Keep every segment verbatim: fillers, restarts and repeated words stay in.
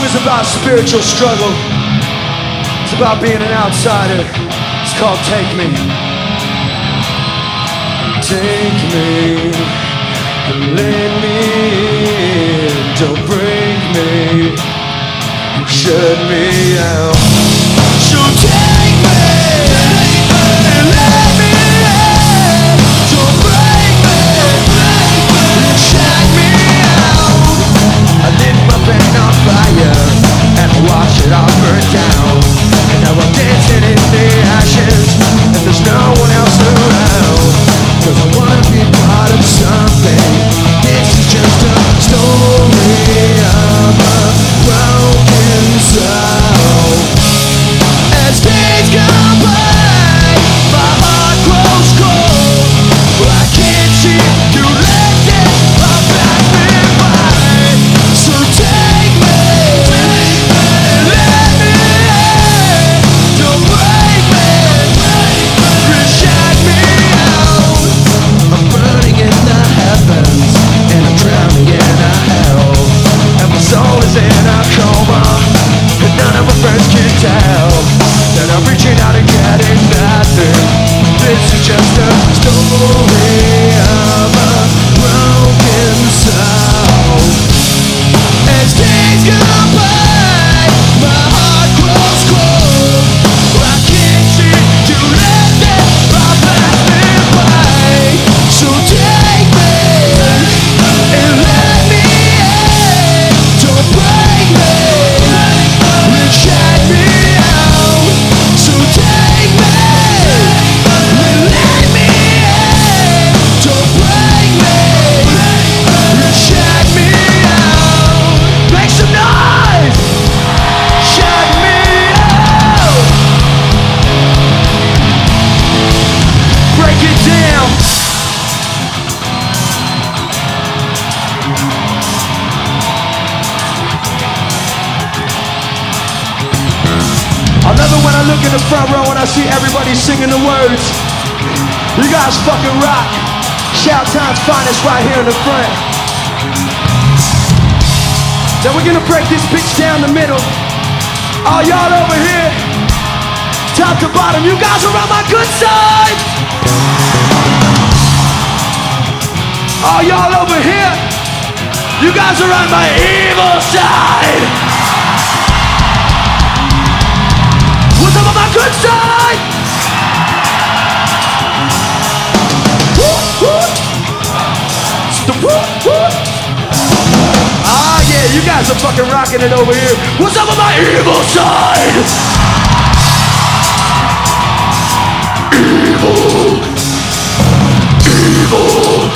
is about spiritual struggle. It's about being an outsider. It's called Take Me. Take me and let me in. Don't break me, shut me out. So take me and let me in. Don't break me, shut me out. I lit my pen on fire and I watched it all burn down. And now I'm dancing in the ashes and there's no one else around. Cause I wanna be part of something. This is just a story of a broken soul. As days go by, my heart grows cold. I can't seem to let this all pass me by. So take me, let me in. Don't break me, shut me out. I'm burning in the heavens and I'm drowning in a hell. And my soul is in a coma, and none of my friends can tell that I'm reaching out and getting nothing. This is just a story of a broken soul. As days go by, my heart grows cold. I can't seem to let this all pass me by. So take me and let me in. Don't break me, shut me out. So take me and let me in. Don't break me, shut me out. Make some noise! Shut me out! Break it down! I love it when I look in the front row and I see everybody singing the words. You guys fucking rock. Shout Time's finest right here in the front. Then we're gonna break this bitch down the middle. All y'all over here, top to bottom, you guys are on my good side. All y'all over here, you guys are on my evil side. What's up on my good side? Woo, woo. It's the woo, woo. Ah yeah, you guys are fucking rocking it over here. What's up on my evil side? Evil. Evil.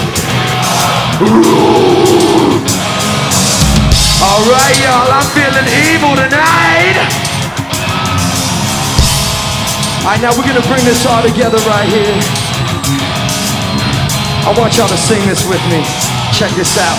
Ooh. All right, y'all, I'm feeling evil tonight. Alright, now we're gonna bring this all together right here. I want y'all to sing this with me. Check this out.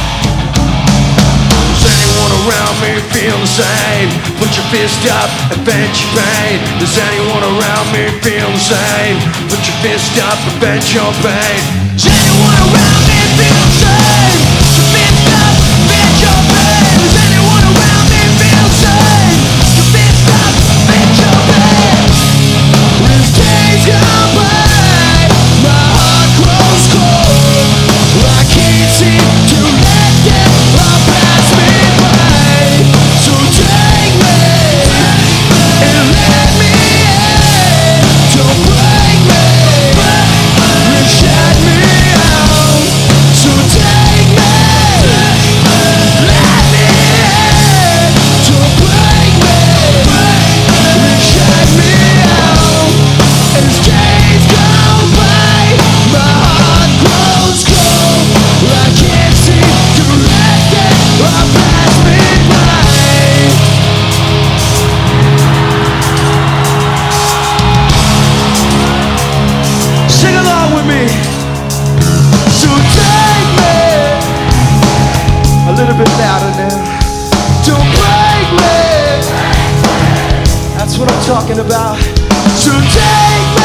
Does anyone around me feel the same? Put your fist up and vent your pain. Does anyone around me feel the same? Put your fist up and vent your pain. Does anyone around me feel the same? Put your fist up and vent your pain. Does anyone around me feel the same? Put your fist up and vent your pain. As days go by, my heart grows cold. I can't seem to let this all pass me by. So take me and let me in. Don't break me, shut me out. So take me, let me in. Don't break me, shut me out. As days go by, my heart grows cold. I can't seem to let it all pass me by. Sing along with me. So take me. A little bit louder now. Don't break me. That's what I'm talking about. So take me.